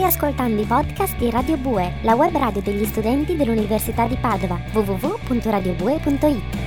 ascoltando i podcast di Radio Bue, la web radio degli studenti dell'Università di Padova, www.radiobue.it.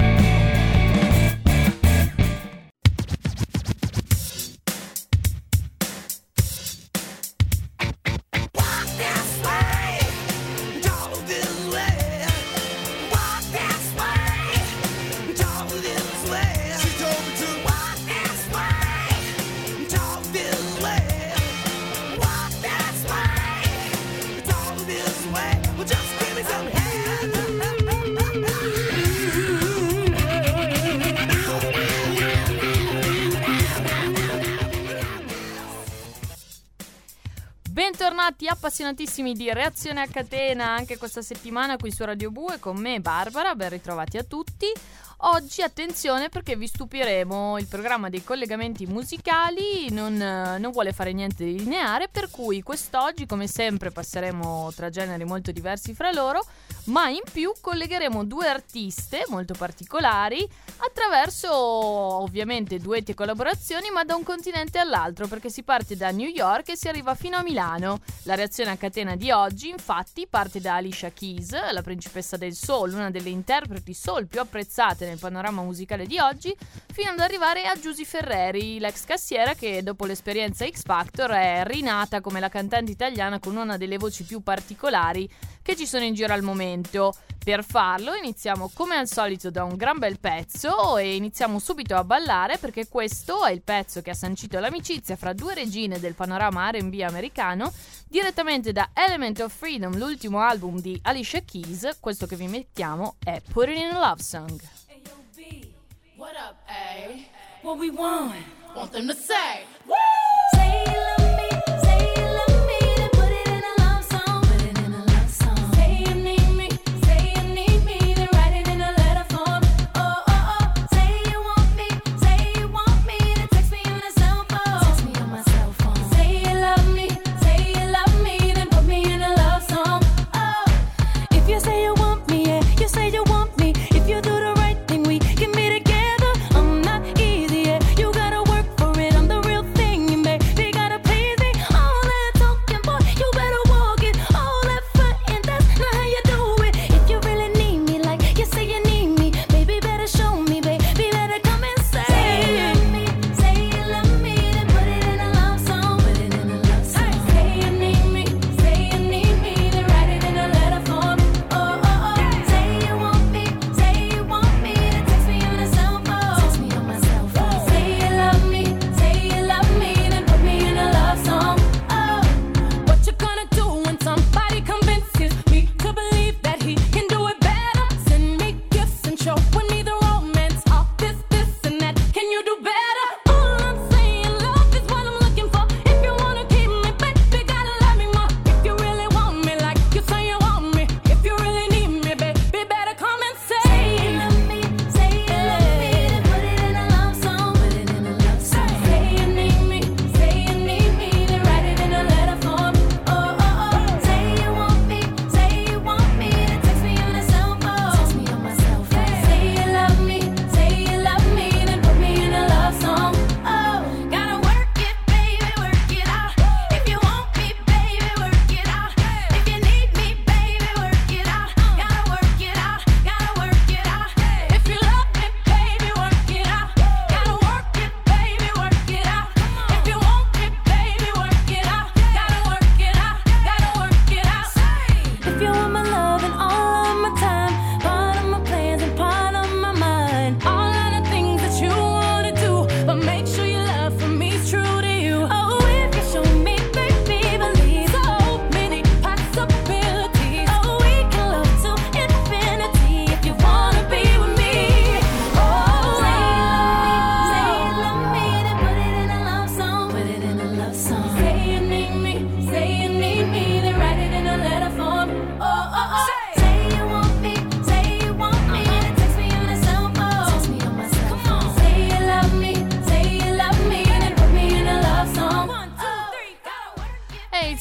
Bentornati appassionatissimi di Reazione a Catena anche questa settimana qui su Radio Bue con me Barbara, ben ritrovati a tutti. Oggi attenzione perché vi stupiremo, il programma dei collegamenti musicali non vuole fare niente di lineare, per cui quest'oggi come sempre passeremo tra generi molto diversi fra loro, ma in più collegheremo due artiste molto particolari attraverso ovviamente duetti e collaborazioni, ma da un continente all'altro, perché si parte da New York e si arriva fino a Milano. La Reazione a Catena di oggi infatti parte da Alicia Keys, la principessa del soul, una delle interpreti soul più apprezzate nel panorama musicale di oggi, fino ad arrivare a Giusy Ferreri, l'ex cassiera che dopo l'esperienza X Factor è rinata come la cantante italiana con una delle voci più particolari che ci sono in giro al momento. Per farlo iniziamo come al solito da un gran bel pezzo e iniziamo subito a ballare, perché questo è il pezzo che ha sancito l'amicizia fra due regine del panorama R&B americano, direttamente da Element of Freedom, l'ultimo album di Alicia Keys. Questo che vi mettiamo è Put It in a Love Song. Hey yo B, what up A? What we want them to say, woo! Say you love me, say you love me, then put it in a love song. Put it in a love song. Say you need me, then write it in a letter form. Oh oh oh, say you want me, then text me on a cell phone. Text me on my cell phone. Say you love me, then put me in a love song. Oh, if you say you want me, yeah, you say you want me. If you do the right thing, we can be together. I'm not easy, yeah, you gotta work for it. I'm the real thing, you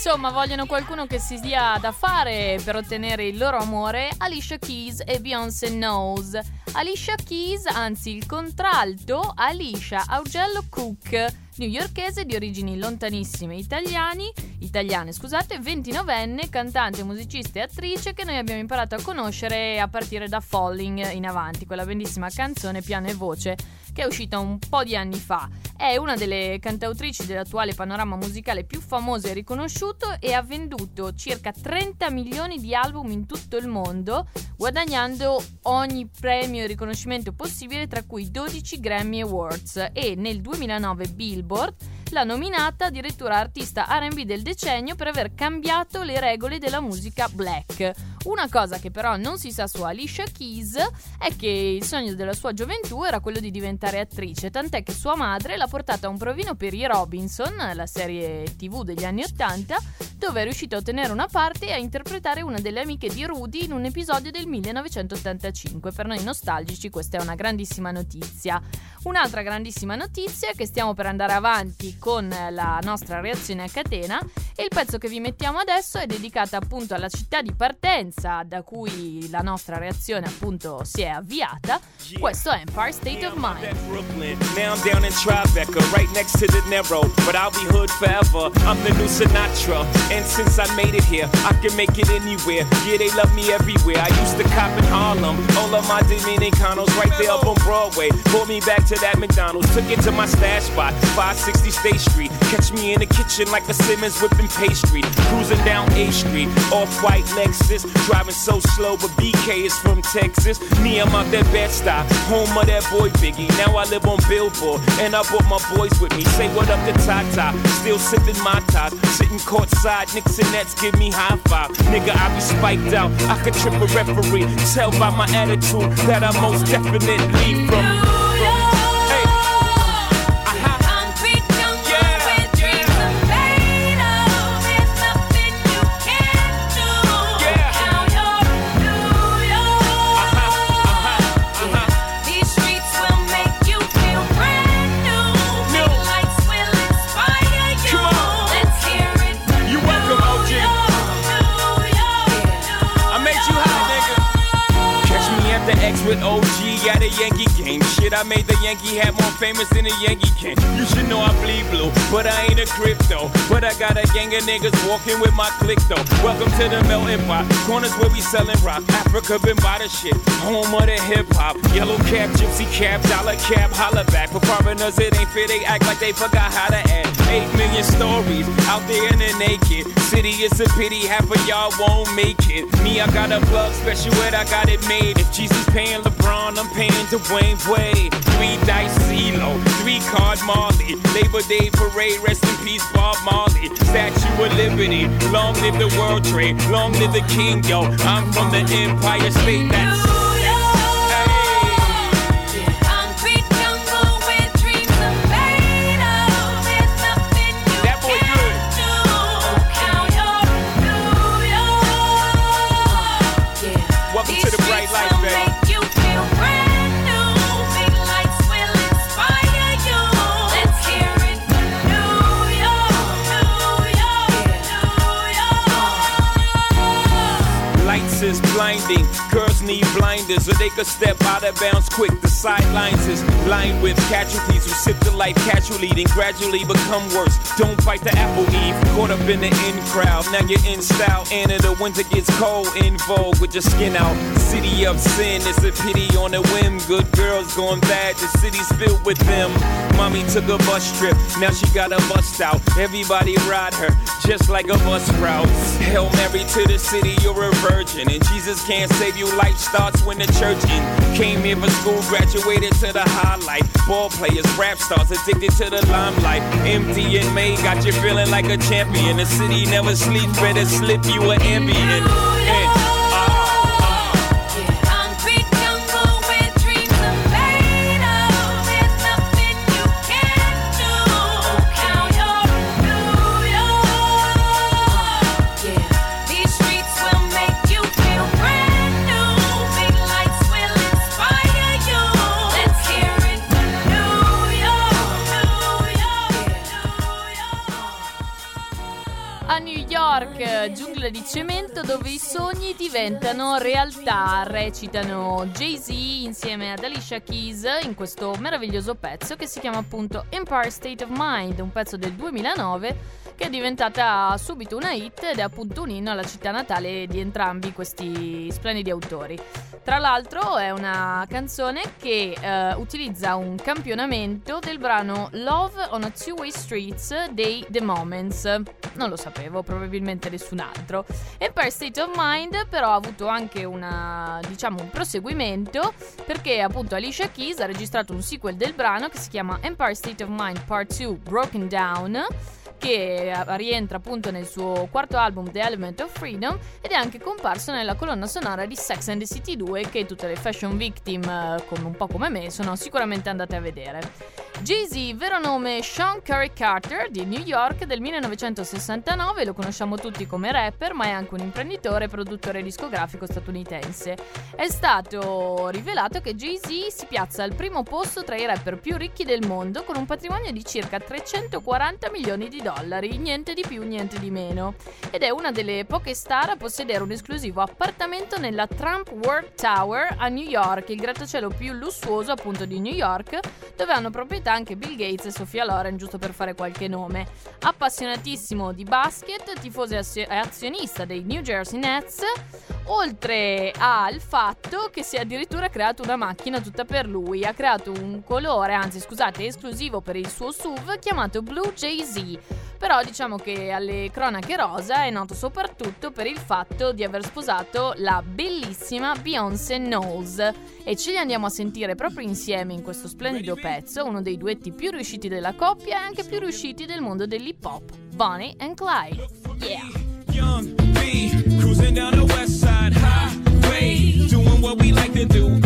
Insomma, vogliono qualcuno che si dia da fare per ottenere il loro amore. Alicia Keys e Beyoncé Knowles. Alicia Keys, anzi il contralto, Alicia Augello Cook, newyorkese di origini lontanissime italiane, 29enne, cantante, musicista e attrice che noi abbiamo imparato a conoscere a partire da Falling in avanti, quella bellissima canzone piano e voce che è uscita un po' di anni fa. È una delle cantautrici dell'attuale panorama musicale più famose e riconosciuto e ha venduto circa 30 milioni di album in tutto il mondo, guadagnando ogni premio e riconoscimento possibile, tra cui 12 Grammy Awards, e nel 2009 Billboard l'ha nominata addirittura artista R&B del decennio per aver cambiato le regole della musica black. Una cosa che però non si sa su Alicia Keys è che il sogno della sua gioventù era quello di diventare attrice, tant'è che sua madre l'ha portata a un provino per i Robinson, la serie TV degli anni 80, dove è riuscita a ottenere una parte e a interpretare una delle amiche di Rudy in un episodio del 1985. Per noi nostalgici questa è una grandissima notizia. Un'altra grandissima notizia è che stiamo per andare avanti con la nostra reazione a catena e il pezzo che vi mettiamo adesso è dedicata appunto alla città di partenza da cui la nostra reazione appunto si è avviata. Questo è Empire State of Mind. Now I'm down in Tribeca, right next to the Narrow, but I'll be hood forever. I'm the new Sinatra, and since I made it here, I can make it anywhere. Yeah, they love me everywhere. I used to cop in Harlem, all of my Dominicanos right there up on Broadway. Pulled me back to that McDonald's, took it to my stash spot, 560 State Street. Catch me in the kitchen like a Simmons whipping pastry. Cruising down A Street, off-white Lexus, driving so slow, but BK is from Texas. Me, I'm out that Bed-Stuy, home of that boy Biggie. Now I live on Billboard, and I brought my boys with me. Say what up to Tata, still sipping my top, sitting courtside, Knicks and Nets give me high five. Nigga, I be spiked out, I could trip a referee. Tell by my attitude that I most definitely from. With OG at a Yankee game. Shit, I made the Yankee hat more famous than a Yankee can. You should know I bleed blue, but I ain't a crypto. But I got a gang of niggas walking with my click though. Welcome to the melting pot. Corners where we selling rock. Africa been by the shit. Home of the hip hop. Yellow cap, gypsy cap, dollar cap, holla back. For foreigners it ain't fair, they act like they forgot how to act. 8 million stories out there in the naked city. It's a pity half of y'all won't make it. Me, I got a plug special ed, I got it made. If Jesus paying LeBron, I'm paying Dwayne Wade. 3 dice CeeLo, 3 card Marley. Labor Day parade, rest in peace Bob Marley. Statue of Liberty, long live the World Trade, long live the King, yo. I'm from the Empire State, that's is blinding. Girls need blinders so they could step out of bounds quick. The sidelines is lined with casualties who sip the life casually, then gradually become worse. Don't bite the apple, Eve. Caught up in the in crowd. Now you're in style, and in the winter gets cold. In vogue with your skin out. City of sin, it's a pity on a whim. Good girls going bad, the city's filled with them. Mommy took a bus trip, now she got a bust out. Everybody ride her, just like a bus route. Hail Mary to the city, you're a virgin. And Jesus can't save you, life starts when the church in. Came here for school, graduated to the highlight. Ball players, rap stars, addicted to the limelight. Empty and May got you feeling like a champion. The city never sleeps, better slip you an Ambien. A New York, giungla di cemento dove i sogni diventano realtà, recitano Jay-Z insieme ad Alicia Keys in questo meraviglioso pezzo che si chiama appunto Empire State of Mind, un pezzo del 2009 che è diventata subito una hit ed è appunto un inno alla città natale di entrambi questi splendidi autori. Tra l'altro è una canzone che utilizza un campionamento del brano Love on a Two-Way Streets dei The Moments. Non lo sapevo, probabilmente nessun altro. Empire State of Mind però ha avuto anche un proseguimento, perché appunto Alicia Keys ha registrato un sequel del brano che si chiama Empire State of Mind Part 2 Broken Down, che rientra appunto nel suo quarto album The Element of Freedom ed è anche comparso nella colonna sonora di Sex and the City 2, che tutte le fashion victim un po' come me sono sicuramente andate a vedere. Jay-Z, vero nome Sean Curry Carter, di New York, del 1969, lo conosciamo tutti come rapper, ma è anche un imprenditore e produttore discografico statunitense. È stato rivelato che Jay-Z si piazza al primo posto tra i rapper più ricchi del mondo, con un patrimonio di circa 340 milioni di dollari, niente di più, niente di meno. Ed è una delle poche star a possedere un esclusivo appartamento nella Trump World Tower a New York, il grattacielo più lussuoso appunto di New York, dove hanno proprietà anche Bill Gates e Sophia Loren, giusto per fare qualche nome. Appassionatissimo di basket, tifoso e azionista dei New Jersey Nets, oltre al fatto che si è addirittura creato una macchina tutta per lui. Ha creato un colore, esclusivo per il suo SUV chiamato Blue Jay-Z. Però diciamo che alle cronache rosa è noto soprattutto per il fatto di aver sposato la bellissima Beyoncé Knowles, e ce li andiamo a sentire proprio insieme in questo splendido pezzo, uno dei duetti più riusciti della coppia e anche più riusciti del mondo dell'hip hop, Bonnie and Clyde. Yeah. Young B, cruising down the west side highway, doing what we like to do.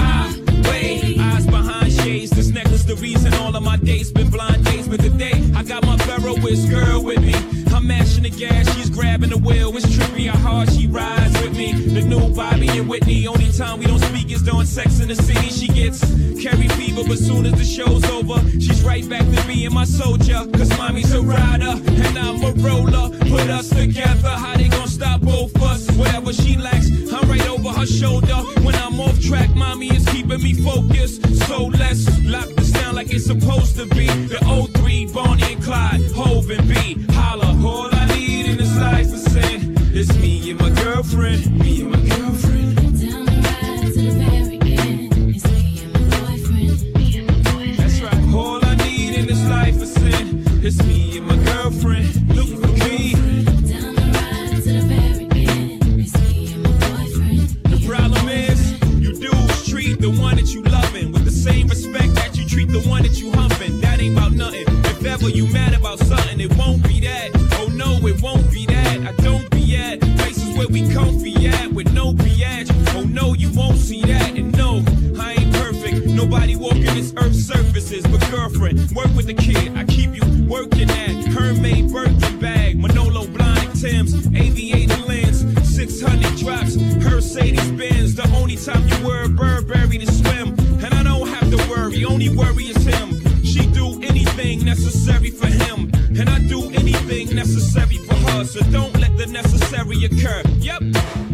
Eyes behind shades, this necklace the reason all of my dates been blind dates. But today I got my Ferroist girl with me. I'm mashing the gas, she's grabbing the wheel. It's trippy how hard she rides with me. The new Bobby and Whitney, only time we don't speak is during Sex in the City. She gets carry fever, but soon as the show's over, she's right back to being my soldier. Cause mommy's a rider and I'm a roller. Put us together, how they gon' stop both us? Whatever she lacks, I'm right over her shoulder. When I'm off track, mommy is keeping me focused. So let's lock this down like it's supposed to be. The 03, Bonnie and Clyde, Hov and B. Holla, all I need in this life is sin. It's me and my girlfriend, me and my girlfriend. Down the ride to the very end. It's me and my boyfriend, me and my boyfriend. That's right. All I need in this life is sin. It's me and my girlfriend. Look for me. Down the ride to the very end. It's me and my boyfriend. The problem is, you dudes treat the one that you loving with the same respect that you treat the one that you humping. That ain't about nothing. If ever you mad about something, it won't be that. Oh no, it won't be that. I don't be at places where we comfy at with no biatch. Oh no, you won't see that. And no, I ain't perfect. Nobody walking this earth's surfaces. But girlfriend, work with the kid. I keep you working at Hermès Birkin bag, Manolo Blahnik Timbs, aviator lens, 600 drops, Mercedes Benz. The only time you wear a Burberry to swim, and I don't have to worry. Only worry is him. She do anything necessary for him, and I do anything necessary for her. So don't let the necessary occur. Yep.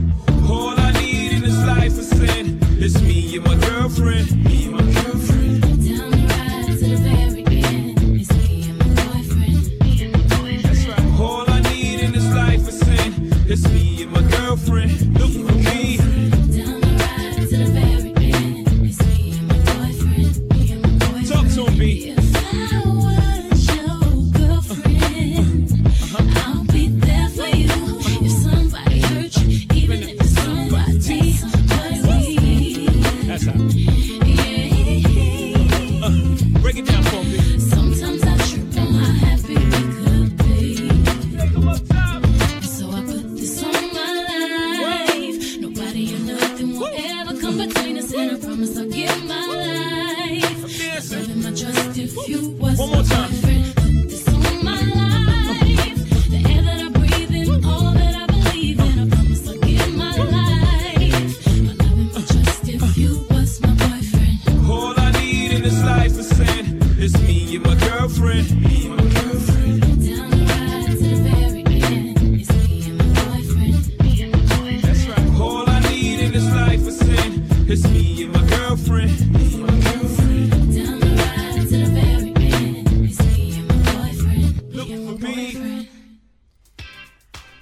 All I need in this life is sin. It's me and my girlfriend. Me and my girlfriend. Down the ride to the very end. It's me and my boyfriend, me and my boyfriend. That's right. All I need in this life is sin. It's me and my girlfriend. Look for me. Down the ride to the very end. It's me and my boyfriend, me and my boyfriend. Talk to me. If I was your girlfriend, I'll be there for you. If somebody hurt you,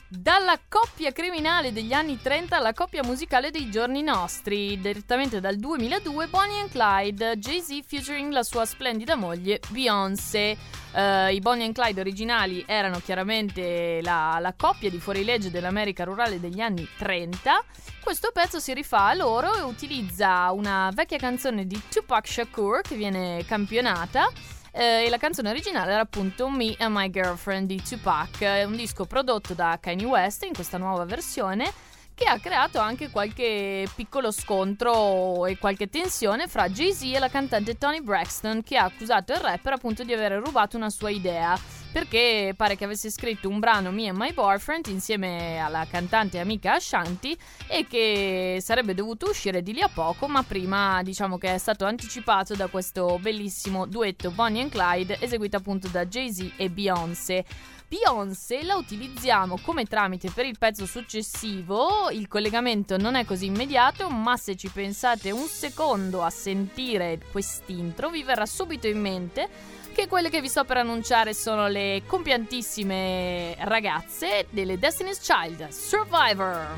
Dalla coppia criminale degli anni 30 alla coppia musicale dei giorni nostri, direttamente dal 2002, Bonnie and Clyde, Jay-Z featuring la sua splendida moglie Beyoncé. I Bonnie and Clyde originali erano chiaramente la coppia di fuorilegge dell'America rurale degli anni 30. Questo pezzo si rifà a loro e utilizza una vecchia canzone di Tupac Shakur che viene campionata. E la canzone originale era appunto Me and My Girlfriend di Tupac, è un disco prodotto da Kanye West in questa nuova versione, che ha creato anche qualche piccolo scontro e qualche tensione fra Jay-Z e la cantante Toni Braxton, che ha accusato il rapper appunto di aver rubato una sua idea, perché pare che avesse scritto un brano Me and My Boyfriend insieme alla cantante amica Ashanti e che sarebbe dovuto uscire di lì a poco, ma prima diciamo che è stato anticipato da questo bellissimo duetto Bonnie and Clyde eseguito appunto da Jay-Z e Beyoncé. Beyoncé la utilizziamo come tramite per il pezzo successivo, il collegamento non è così immediato, ma se ci pensate un secondo a sentire quest'intro vi verrà subito in mente che quelle che vi sto per annunciare sono le compiantissime ragazze delle Destiny's Child, Survivor.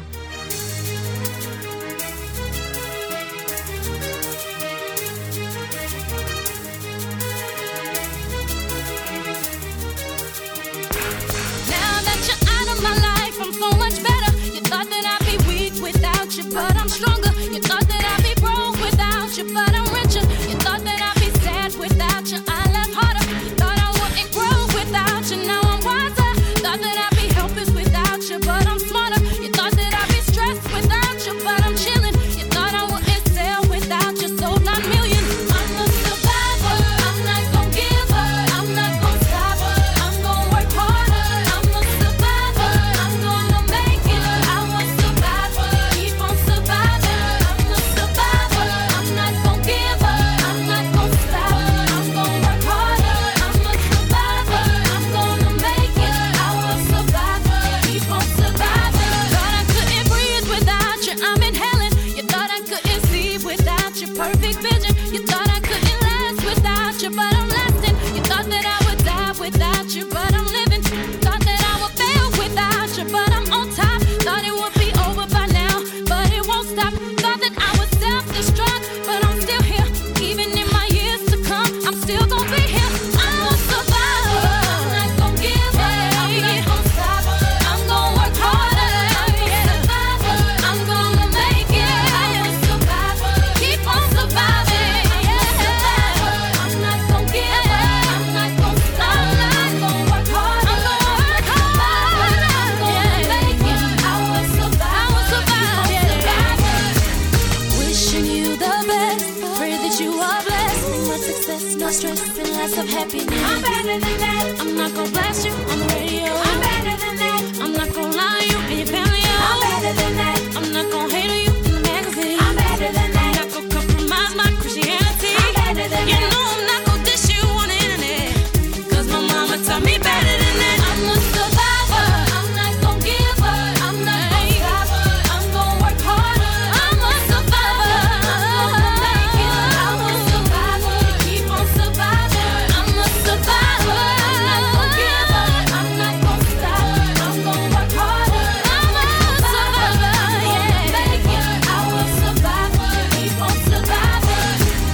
My life, I'm so much better. You thought that I'd be weak without you, but I'm stronger. You thought that I'd be broke without you, but I'm richer. You thought that I'd be sad without you, I laugh harder. You thought I wouldn't grow without you, now I'm wiser. Thought that I'd be helpless without you, but I'm smarter. You thought that I'd be stressed without you, but I'm chilling. You thought I wouldn't sell without you, sold 9 million. I'm a survivor, I'm not gon' give up, I'm not gon' stop, I'm gon' work harder. I'm a survivor, I'm gonna make it. I was survivor, keep on surviving. I'm a survivor, I'm not gon' give up, I'm not gon' stop, I'm gon' work harder. I'm a survivor, I'm gonna make it. I was survivor, keep on surviving. Thought I couldn't breathe without you, I'm inhaling. You thought I couldn't see without your perfect vision. You thought I couldn't last without you, but I'm lasting. You thought that I would die without you, but I'm living. Thought that I would fail without you, but I'm on top. Thought it would be over by now, but it won't stop. Thought that I would self-destruct, but I'm still here. Even in my years to come, I'm still gonna be here. I'm a survivor, I'm not gonna give up, I'm not gonna stop, I'm gonna work harder. I'm a survivor, I'm gonna make it. I'm a survivor, keep on surviving. I'm a survivor, I'm not gonna give up, I'm not gonna stop, I'm gonna work harder. I'm gonna work harder, I'm gonna make it. I will survive, keep on surviving. Wishing you the best, pray that you are blessed. Much success, no stress, and lots of happiness. I'm better than that. I'm not gonna blast you on the radio. I'm better than that. I'm not gonna lie to you and your family. I'm better than that. I'm not gonna hate on you in the magazine. I'm better than that. I'm not gonna compromise my Christianity. I'm better than that. You know I'm not gonna dish you on the internet, 'cause my mama taught me better than that. I'm a survivor, I'm not gonna give up, I'm not gonna stop, I'm gonna work harder. I'm a survivor, I'm gonna make it. I'm a survivor, keep on surviving. I'm a survivor, I'm not gonna give up, I'm not gonna stop, I'm gonna work harder. I'm a survivor, yeah, make it. I will survive, keep on surviving.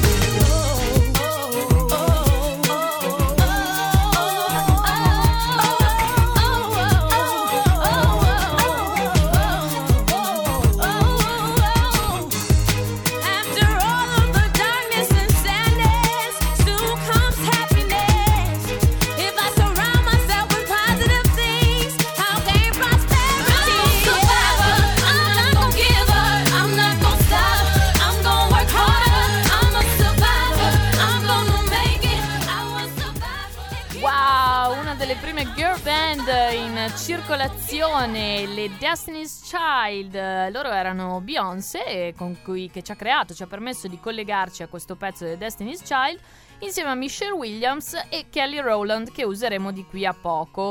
After all of the darkness and sadness, soon comes happiness. If I surround myself with positive things, I'll gain prosperity. I'm a survivor, I'm not gonna give up, I'm not gonna stop, I'm gonna work harder. I'm a survivor, I'm gonna make it. I will survive. Wow, una delle prime girl band in circolazione, le Destiny's Child. Loro erano Beyoncé, che ci ha creato, ci ha permesso di collegarci a questo pezzo delle Destiny's Child, insieme a Michelle Williams e Kelly Rowland, che useremo di qui a poco.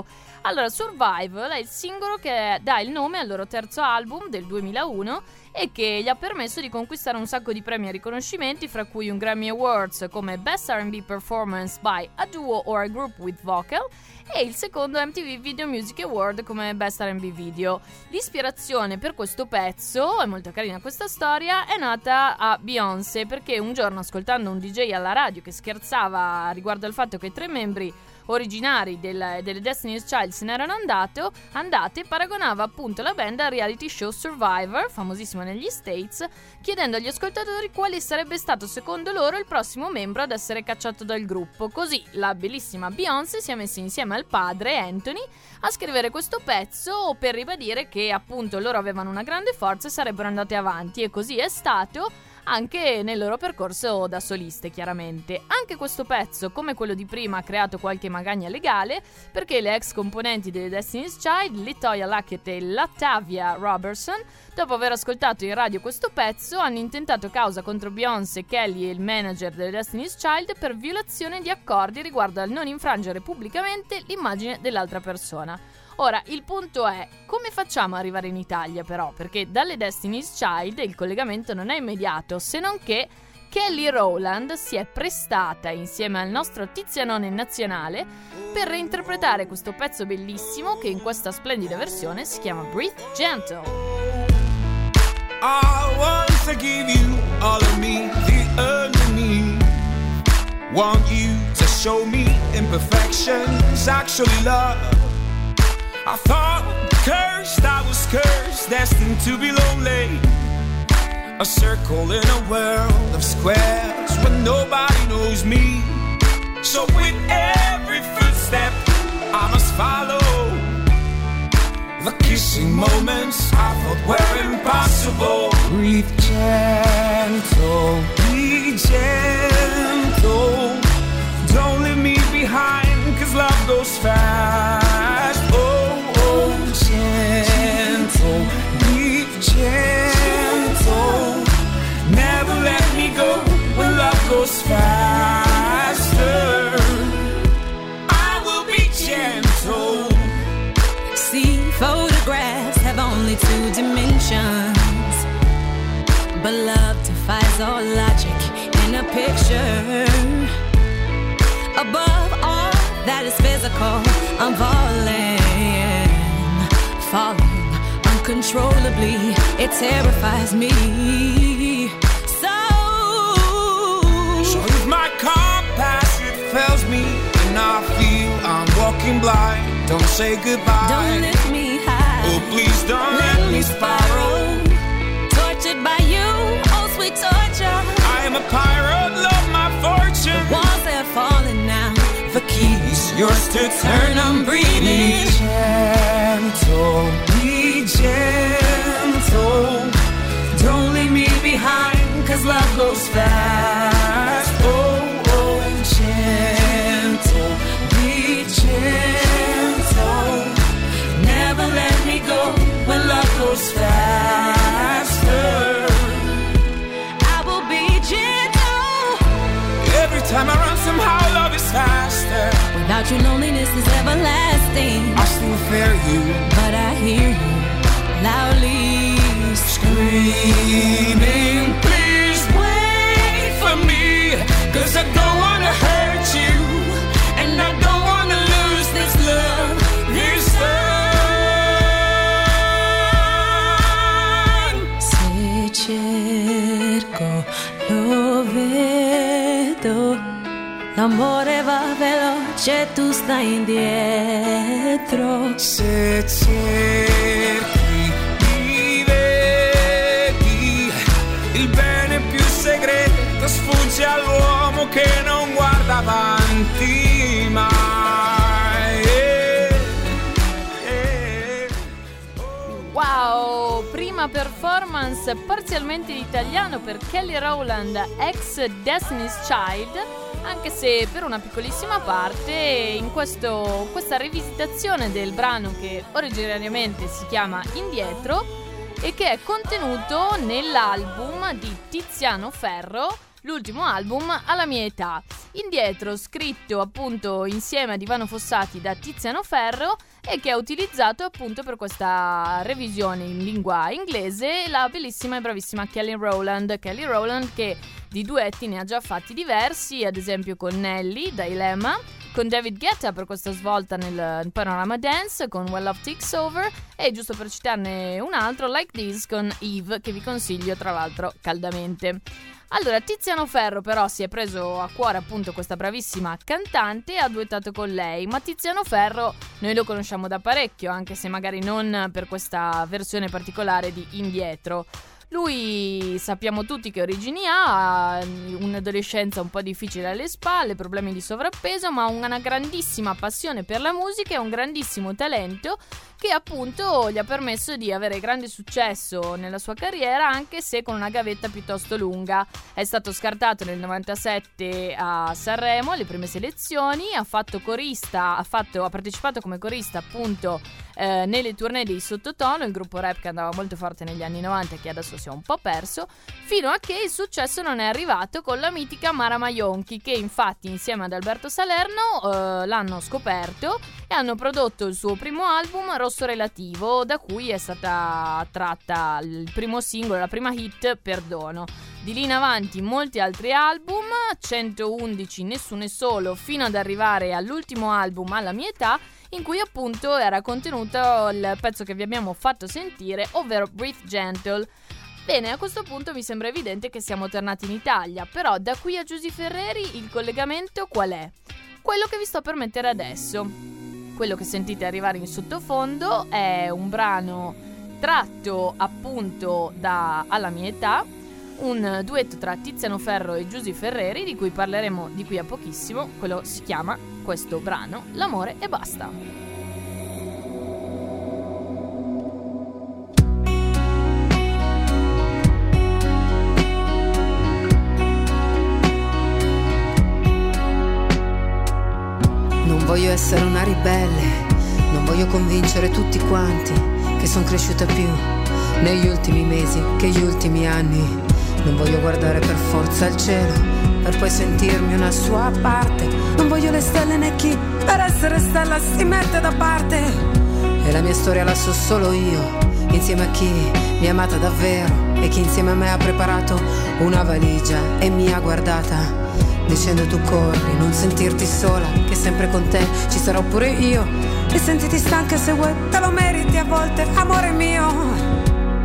Allora, Survival è il singolo che dà il nome al loro terzo album del 2001 e che gli ha permesso di conquistare un sacco di premi e riconoscimenti, fra cui un Grammy Awards come Best R&B Performance by a Duo or a Group with Vocal e il secondo MTV Video Music Award come Best R&B Video. L'ispirazione per questo pezzo, è molto carina questa storia, è nata a Beyoncé perché un giorno, ascoltando un DJ alla radio che scherzava riguardo al fatto che 3 membri originari delle Destiny's Child se ne erano andate, paragonava appunto la band al reality show Survivor, famosissimo negli States, chiedendo agli ascoltatori quale sarebbe stato secondo loro il prossimo membro ad essere cacciato dal gruppo. Così la bellissima Beyoncé si è messa insieme al padre Anthony a scrivere questo pezzo per ribadire che appunto loro avevano una grande forza e sarebbero andate avanti, e così è stato anche nel loro percorso da soliste, chiaramente. Anche questo pezzo, come quello di prima, ha creato qualche magagna legale perché le ex componenti delle Destiny's Child, LaToya Luckett e Latavia Robertson, dopo aver ascoltato in radio questo pezzo, hanno intentato causa contro Beyoncé, Kelly e il manager delle Destiny's Child per violazione di accordi riguardo al non infrangere pubblicamente l'immagine dell'altra persona. Ora, il punto è, come facciamo ad arrivare in Italia però? Perché dalle Destiny's Child il collegamento non è immediato, se non che Kelly Rowland si è prestata insieme al nostro Tizianone nazionale per reinterpretare questo pezzo bellissimo che in questa splendida versione si chiama Breathe Gentle. I want to give you all of me, the enemy. Want you to show me imperfections, actually love. I thought cursed, I was cursed, destined to be lonely. A circle in a world of squares where nobody knows me. So with every footstep I must follow. The kissing moments I thought were impossible. Breathe gentle, be gentle. Don't leave me behind, 'cause love goes fast. Oh, gentle, be gentle. Never let me go when love goes faster. I will be gentle. See, photographs have only 2 dimensions, but love defies all logic in a picture. Above all that is physical, I'm falling uncontrollably. It terrifies me. So if my compass it fails me and I feel I'm walking blind, don't say goodbye. Don't lift me high. Oh, please don't let me spiral. Tortured by you, oh sweet torture. I am a pirate, love my fortune. The walls are falling now. The key's yours to turn. I'm breathing. Be gentle, be gentle. Don't leave me behind, 'cause love goes fast. Oh, and gentle, be gentle. Never let me go when love goes faster. I will be gentle. Every time I run, somehow love is faster. Without you, loneliness is everlasting. I still fear you, but I hear you loudly screaming, please wait for me, 'cause I don't wanna hurt you, and I don't wanna lose this love, this love. Se cerco, lo vedo. L'amore va veloce, tu stai indietro. Se cerchi, mi vedi, il bene più segreto sfugge all'uomo che non guarda avanti mai. Wow, prima performance parzialmente in italiano per Kelly Rowland, ex Destiny's Child, anche se per una piccolissima parte in questa rivisitazione del brano che originariamente si chiama Indietro e che è contenuto nell'album di Tiziano Ferro, l'ultimo album Alla mia età. Indietro, scritto appunto insieme ad Ivano Fossati da Tiziano Ferro, e che ha utilizzato appunto per questa revisione in lingua inglese la bellissima e bravissima Kelly Rowland, che di duetti ne ha già fatti diversi, ad esempio con Nelly, Dilemma, con David Guetta per questa svolta nel panorama dance, con When Love Takes Over, e giusto per citarne un altro, Like This con Eve, che vi consiglio tra l'altro caldamente. Allora, Tiziano Ferro però si è preso a cuore appunto questa bravissima cantante e ha duettato con lei, ma Tiziano Ferro noi lo conosciamo da parecchio, anche se magari non per questa versione particolare di Indietro. Lui sappiamo tutti che origini ha un'adolescenza un po' difficile alle spalle, problemi di sovrappeso, ma una grandissima passione per la musica e un grandissimo talento che appunto gli ha permesso di avere grande successo nella sua carriera, anche se con una gavetta piuttosto lunga. È stato scartato nel 97 a Sanremo alle prime selezioni, ha partecipato come corista appunto nelle tournée dei Sottotono, il gruppo rap che andava molto forte negli anni 90 e che adesso si è un po' perso, fino a che il successo non è arrivato con la mitica Mara Maionchi, che infatti insieme ad Alberto Salerno l'hanno scoperto e hanno prodotto il suo primo album Rosso Relativo, da cui è stata tratta il primo singolo, la prima hit, Perdono. Di lì in avanti molti altri album, 111 Nessuno è Solo, fino ad arrivare all'ultimo album Alla mia età, in cui appunto era contenuto il pezzo che vi abbiamo fatto sentire, ovvero Breathe Gentle. Bene, a questo punto mi sembra evidente che siamo tornati in Italia, però da qui a Giusy Ferreri il collegamento qual è? Quello che vi sto per mettere adesso. Quello che sentite arrivare in sottofondo è un brano tratto appunto da Alla mia età, un duetto tra Tiziano Ferro e Giusy Ferreri, di cui parleremo di qui a pochissimo. Quello si chiama, questo brano, L'amore e basta. Non voglio essere una ribelle, non voglio convincere tutti quanti che sono cresciuta più negli ultimi mesi che gli ultimi anni. Non voglio guardare per forza il cielo per poi sentirmi una sua parte. Non voglio le stelle né chi per essere stella si mette da parte. E la mia storia la so solo io, insieme a chi mi ha amata davvero e chi insieme a me ha preparato una valigia e mi ha guardata dicendo tu corri, non sentirti sola, che sempre con te ci sarò pure io. E sentiti stanca se vuoi, te lo meriti a volte, amore mio.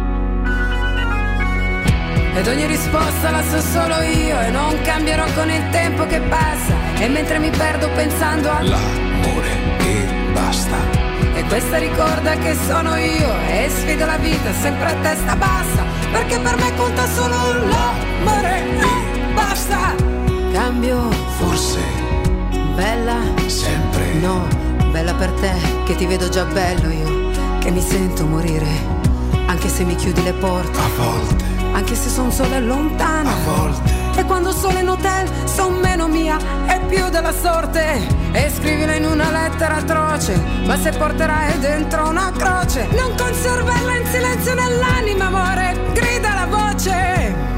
Ed ogni risposta la so solo io e non cambierò con il tempo che passa. E mentre mi perdo pensando all'amore e basta. E questa ricorda che sono io e sfido la vita sempre a testa bassa, perché per me conta solo l'amore e basta. Cambio, forse, bella, sempre, no, bella per te, che ti vedo già bello io, che mi sento morire, anche se mi chiudi le porte, a volte, anche se son sola e lontana, a volte, e quando sono in hotel son meno mia e più della sorte. E scrivila in una lettera atroce, ma se porterai dentro una croce, non conservarla in silenzio nell'anima, amore, grida la voce.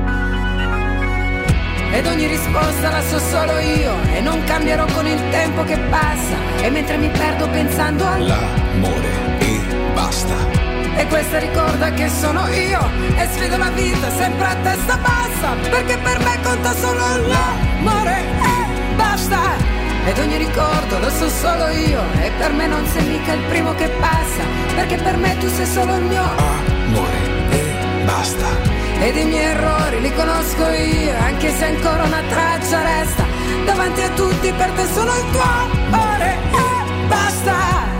Ed ogni risposta la so solo io e non cambierò con il tempo che passa. E mentre mi perdo pensando all'amore e basta. E questa ricorda che sono io e sfido la vita sempre a testa bassa, perché per me conta solo l'amore e basta. Ed ogni ricordo lo so solo io e per me non sei mica il primo che passa, perché per me tu sei solo il mio amore e basta. Ed i miei errori li conosco io, anche se ancora una traccia resta. Davanti a tutti per te sono il tuo amore e basta.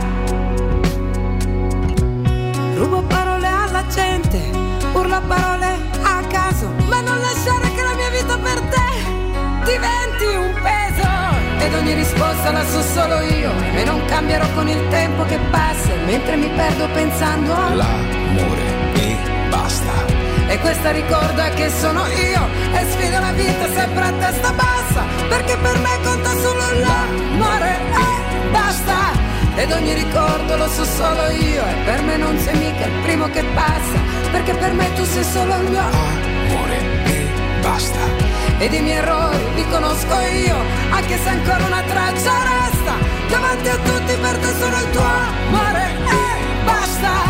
Rubo parole alla gente, urlo parole a caso, ma non lasciare che la mia vita per te diventi un peso. Ed ogni risposta la so solo io e non cambierò con il tempo che passa, mentre mi perdo pensando all'amore e basta. E questa ricorda che sono io e sfido la vita sempre a testa bassa, perché per me conta solo l'amore e basta. Ed ogni ricordo lo so solo io e per me non sei mica il primo che passa, perché per me tu sei solo il mio amore e basta. Ed i miei errori li conosco io, anche se ancora una traccia resta. Davanti a tutti per te sono il tuo amore e basta.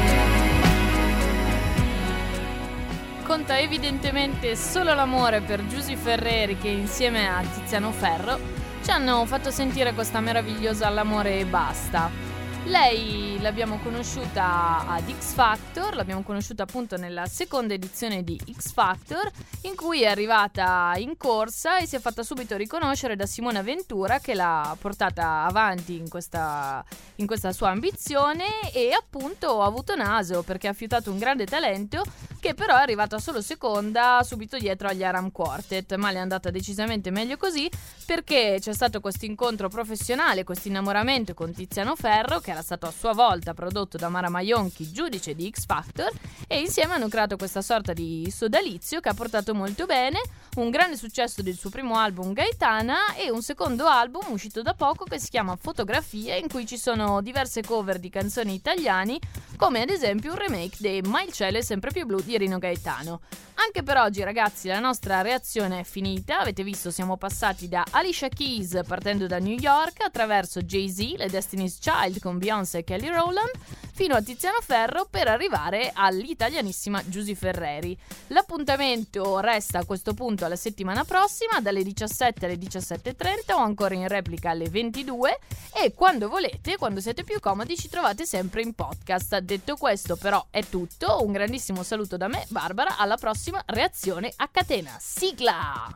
Conta evidentemente solo l'amore per Giusy Ferreri, che insieme a Tiziano Ferro ci hanno fatto sentire questa meravigliosa L'amore e basta. Lei l'abbiamo conosciuta ad X Factor, l'abbiamo conosciuta appunto nella seconda edizione di X Factor, in cui è arrivata in corsa e si è fatta subito riconoscere da Simona Ventura, che l'ha portata avanti in questa sua ambizione, e appunto ha avuto naso perché ha fiutato un grande talento, che però è arrivata solo seconda subito dietro agli Aram Quartet, ma le è andata decisamente meglio così, perché c'è stato questo incontro professionale, questo innamoramento con Tiziano Ferro, che era stato a sua volta prodotto da Mara Maionchi, giudice di X Factor, e insieme hanno creato questa sorta di sodalizio che ha portato molto bene, un grande successo del suo primo album Gaetana e un secondo album uscito da poco che si chiama Fotografie, in cui ci sono diverse cover di canzoni italiani, come ad esempio un remake dei Ma il cielo è sempre più blu di Rino Gaetano. Anche per oggi, ragazzi, la nostra reazione è finita. Avete visto, siamo passati da Alicia Keys partendo da New York, attraverso Jay-Z, le Destiny's Child con Beyoncé e Kelly Rowland, fino a Tiziano Ferro per arrivare all'italianissima Giusy Ferreri. L'appuntamento resta a questo punto alla settimana prossima, dalle 17 alle 17:30 o ancora in replica alle 22, e quando volete, quando siete più comodi, ci trovate sempre in podcast. Detto questo, però, è tutto. Un grandissimo saluto da me, Barbara, alla prossima reazione a catena. Sigla!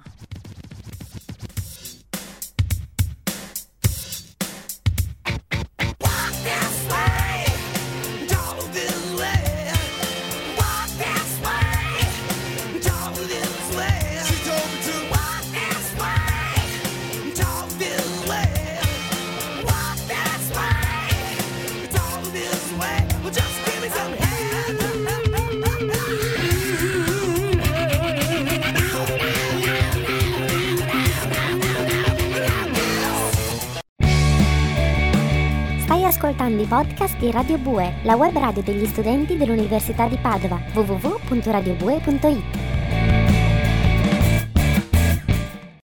Stai ascoltando i podcast di Radio Bue, la web radio degli studenti dell'Università di Padova, www.radiobue.it.